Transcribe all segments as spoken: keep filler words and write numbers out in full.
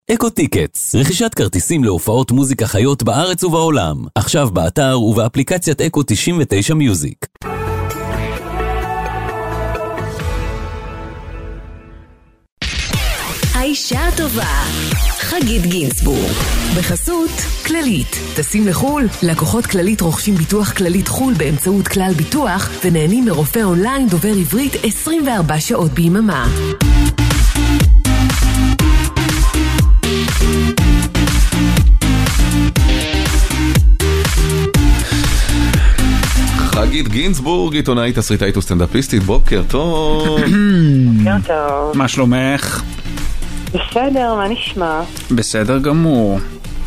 אקו טיקטס, רכישת כרטיסים להופעות מוזיקה חיות בארץ ובעולם. עכשיו באתר ובאפליקציית אקו תשעים ותשע מיוזיק. האישה הטובה, חגית גינסבורג. בחסות כללית. טסים לחול? לקוחות כללית רוכשים ביטוח כללית חול באמצעות כלל ביטוח ונהנים מרופא אונליין דובר עברית עשרים וארבע שעות ביממה. חגית גינסבורג, עיתונאית, תסריטאית וסטנדאפיסטית, בוקר טוב. בוקר טוב. מה שלומך? בסדר, מה נשמע? בסדר גמור.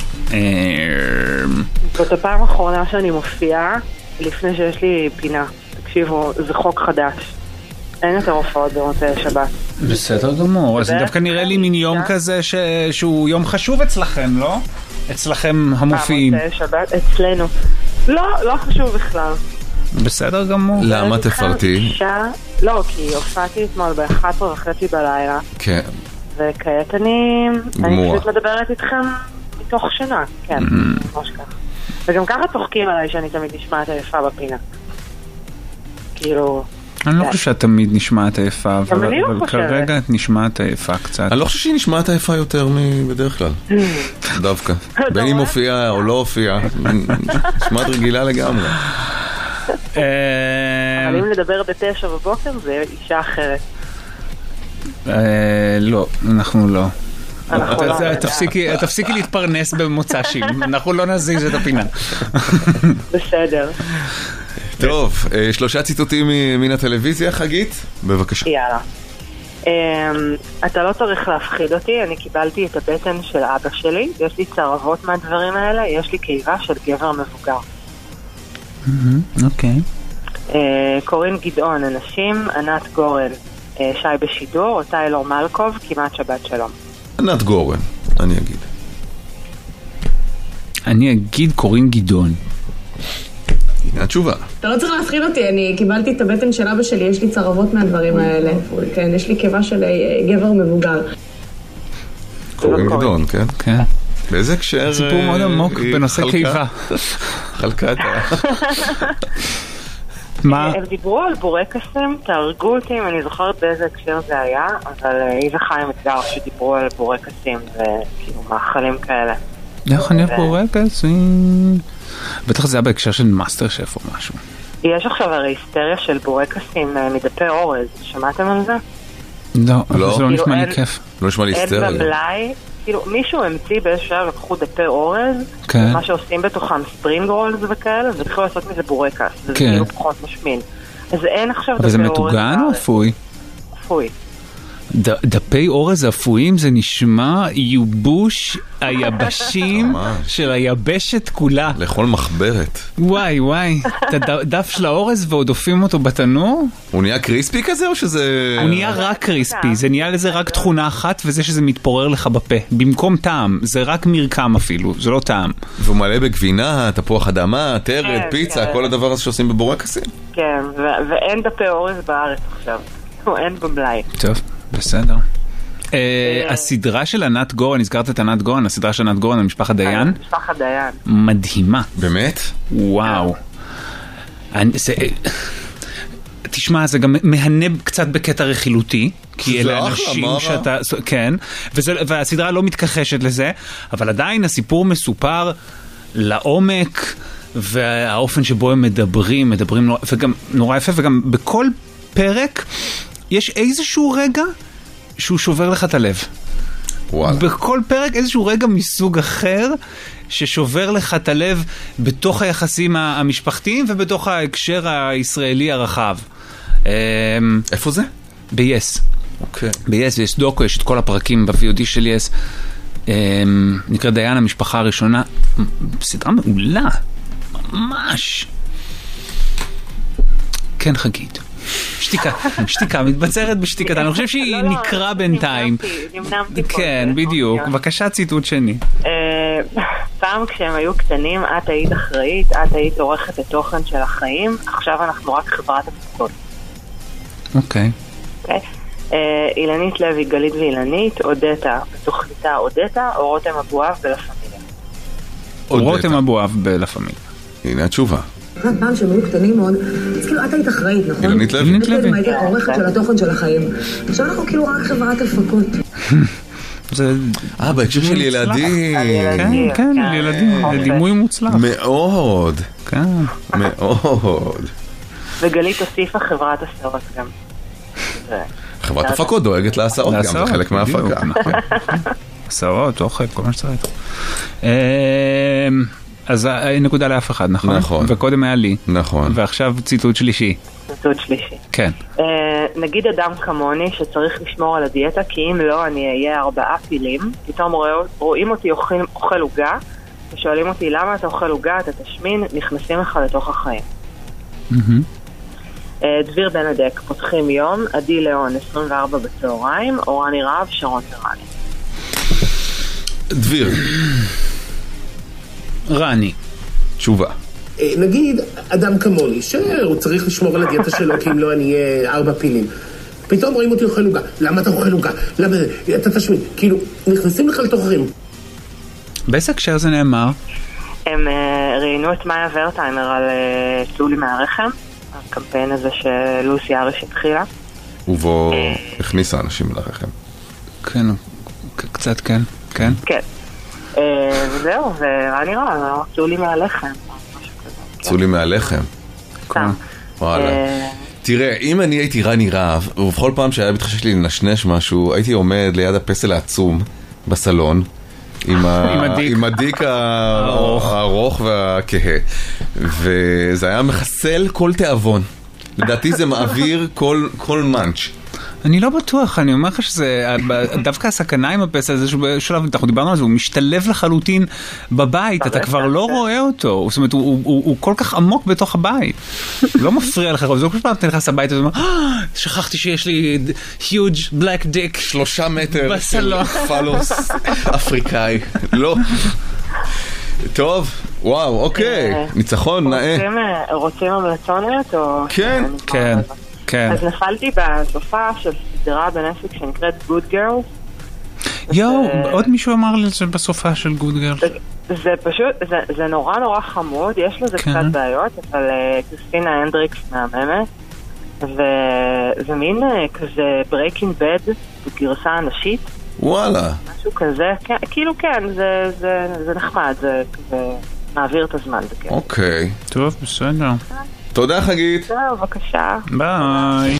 זאת הפעם האחרונה שאני מופיעה לפני שיש לי פינה. תקשיבו, זה חוק חדש. אין יותר הופעות במוצאי שבת. בסדר גמור. אז זה דווקא נראה לי מין יום כזה שהוא יום חשוב אצלכם, לא? אצלכם המופיעים. מוצאי שבת, אצלנו. לא, לא חשוב בכלל. בסדר גמור. למה תפרטי? לא, כי הופעתי אתמול ב-אחת עשרה וחצי בלילה. כן. וכעת אני אני פשוט מדברת איתכם מתוך שינה, כן, ממש ככה. וגם ככה צוחקים עליי שאני תמיד נשמעת היפה בפינה. כאילו... אני לא חושב שאת תמיד נשמעת היפה, אבל כרגע את נשמעת היפה קצת. אני לא חושב שהיא נשמעת היפה יותר מבדרך כלל. דווקא. בין היא מופיעה או לא הופיעה. נשמעת רגילה לגמרי. אבל אם לדבר בתשע בבוקר זה אישה אחרת. לא, אנחנו לא. תפסיקי להתפרנס במוצ"שים, אנחנו לא נזיז את הפינה. בסדר. טוב, שלושה ציטוטים מן הטלוויזיה, חגית? בבקשה. יאללה. אתה לא צריך להפחיד אותי, אני קיבלתי את הבטן של אבא שלי, יש לי צרבות מהדברים האלה, יש לי קיבה של גבר מבוגר. אוקיי. קורין גדעון, אנשים, ענת גורן, שי בשידור, או טיילור מלקוב, כמעט שבת שלום. ענת גורן, אני אגיד. אני אגיד קורין גדעון. הנה התשובה. אתה לא צריך להפחיד אותי, אני קיבלתי את הבטן של אבא שלי, יש לי צרבות מהדברים האלה. כן, יש לי קיבה של גבר מבוגר. קורין גדעון, כן? כן. באיזה הקשר? סיפור מאוד עמוק בנושא קיבה. חלקה את ה... מה? הם דיברו על בורקסים, תהרגו אותי אם אני זוכרת באיזה הקשר זה היה, אבל היא וחיים אתגר שדיברו על בורקסים וכאילו מאכלים כאלה. איך אני בורקסים? בטח זה היה בהקשר של מאסטר שף או משהו. יש עכשיו הרי היסטריה של בורקסים מדפי אורז, שמעתם על זה? לא, זה לא נשמע לי כיף. לא נשמע לי היסטריה. אין במלאי, כאילו מישהו המציא באיזשהו לקחו דפי אורז, מה שעושים בתוכם ספרינג רולס וכאלה, והתחילו לעשות מזה בורקס, זה כאילו פחות משמין. אז אין עכשיו דפי אורז. אבל זה מטוגן או אפוי? אפוי. דפי אורז אפויים זה נשמע יובוש היבשים של היבשת כולה. לכל מחברת. וואי וואי, את הדף של האורז ועוד אופים אותו בתנור? הוא נהיה קריספי כזה או שזה... הוא נהיה רק קריספי, זה נהיה לזה רק תכונה אחת וזה שזה מתפורר לך בפה. במקום טעם, זה רק מרקם אפילו, זה לא טעם. והוא מלא בגבינה, תפוח אדמה, טרד, פיצה, כל הדבר הזה שעושים בבורקסים. כן, ואין דפי אורז בארץ עכשיו. אין במלאי. טוב. בסדר. הסדרה של ענת גורן, הזכרת את ענת גורן, הסדרה של ענת גורן, המשפחת דיין. המשפחת דיין. מדהימה. באמת? וואו. תשמע, זה גם מהנה קצת בקטע רכילותי, כי אלה אנשים שאתה... כן, והסדרה לא מתכחשת לזה, אבל עדיין הסיפור מסופר לעומק, והאופן שבו הם מדברים, מדברים וגם נורא יפה, וגם בכל פרק יש איזשהו רגע שהוא שובר לך את הלב. וואלה. בכל פרק איזשהו רגע מסוג אחר ששובר לך את הלב בתוך היחסים המשפחתיים ובתוך ההקשר הישראלי הרחב. איפה זה? ב-Yes. אוקיי. ב-Yes יש דוקו, יש את כל הפרקים ב-וי או די של Yes. נקרא דיין, המשפחה הראשונה. סדרה מעולה. ממש. כן, חגית. שתיקה, שתיקה, מתבצרת בשתיקת. אני חושב שהיא נקרא בינתיים. נמנמתי פה. כן, בדיוק. בבקשה ציטוט שני. פעם כשהם היו קטנים, את היית אחראית, את היית עורכת התוכן של החיים, עכשיו אנחנו רק חברת הפקות. אוקיי. אוקיי? אילנית לוי, גלית ואילנית, אודטה בתוכניתה אודטה, או רותם אבואב בלה פמיליה? רותם אבואב בלה פמיליה. הנה התשובה. פעם שהם היו קטנים מאוד, אז כאילו את היית אחראית, נכון? אילנית לוי. אילנית לוי. הייתי עורכת של התוכן של החיים. עכשיו אנחנו כאילו רק חברת הפקות. אה, בהקשר של ילדים. כן, כן, ילדים. דימוי מוצלח. מאוד. כן. מאוד. וגלית הוסיפה חברת הסעות גם. חברת הפקות דואגת להסעות גם, זה חלק מההפקה. הסעות, אוכל, כל מה שצריך. אז נקודה לאף אחד, נכון? נכון. וקודם היה לי. נכון. ועכשיו ציטוט שלישי. ציטוט שלישי. כן. נגיד אדם כמוני שצריך לשמור על הדיאטה, כי אם לא אני אהיה ארבעה פילים, פתאום רואים אותי אוכל עוגה, ושואלים אותי למה אתה אוכל עוגה, אתה תשמין, נכנסים לך לתוך החיים. דביר בנדק, פותחים יום, עדי ליאון, עשרים וארבע בצהריים, אורני רב, שרון טרני. דביר. רני. תשובה. נגיד אדם כמוני, שהוא צריך לשמור על הדיאטה שלו, כי אם לא אני אהיה ארבע פילים. פתאום רואים אותי אוכל עוגה. למה אתה אוכל עוגה? למה אתה תשמין? כאילו, נכנסים לך לתוך חיים. באיזה הקשר זה נאמר? הם ראיינו את מאיה ורטהיימר על צאו לי מהרחם, הקמפיין הזה שלוסי אריש התחילה. ובו הכניסה אנשים לרחם. כן, קצת כן, כן. כן. וזהו, ומה נראה? צאו לי מהלחם. צאו לי מהלחם. וואלה. תראה, אם אני הייתי רני רב, ובכל פעם שהיה מתחשש לי לנשנש משהו, הייתי עומד ליד הפסל העצום בסלון, עם הדיק הארוך והכהה, וזה היה מחסל כל תיאבון. לדעתי זה מעביר כל מנץ'. אני לא בטוח, אני אומר לך שזה, דווקא הסכנה עם הפסל הזה, בשלב, אנחנו דיברנו על זה, הוא משתלב לחלוטין בבית, אתה כבר לא רואה אותו, זאת אומרת, הוא כל כך עמוק בתוך הבית, לא מפריע לך, זה לא כל פעם אתה נכנס לבית, ואתה אומר, שכחתי שיש לי huge black dick, שלושה מטר, בסלון. פלוס אפריקאי, לא. טוב, וואו, אוקיי, ניצחון, נאה. רוצים המלצונת או... כן, כן. כן. אז נפלתי בסופה של סדרה בנטפליקס שנקראת Good Girls. יואו, עוד מישהו אמר לי זה בסופה של Good Girls. זה פשוט, זה נורא נורא חמוד, יש לזה קצת בעיות, אבל קריסטינה הנדריקס מהממת, וזה מין כזה Breaking Bad בגרסה הנשית. וואלה. משהו כזה, כאילו כן, זה נחמד, זה כזה מעביר את הזמן. אוקיי. טוב, בסדר. תודה חגית. טוב, בבקשה. ביי.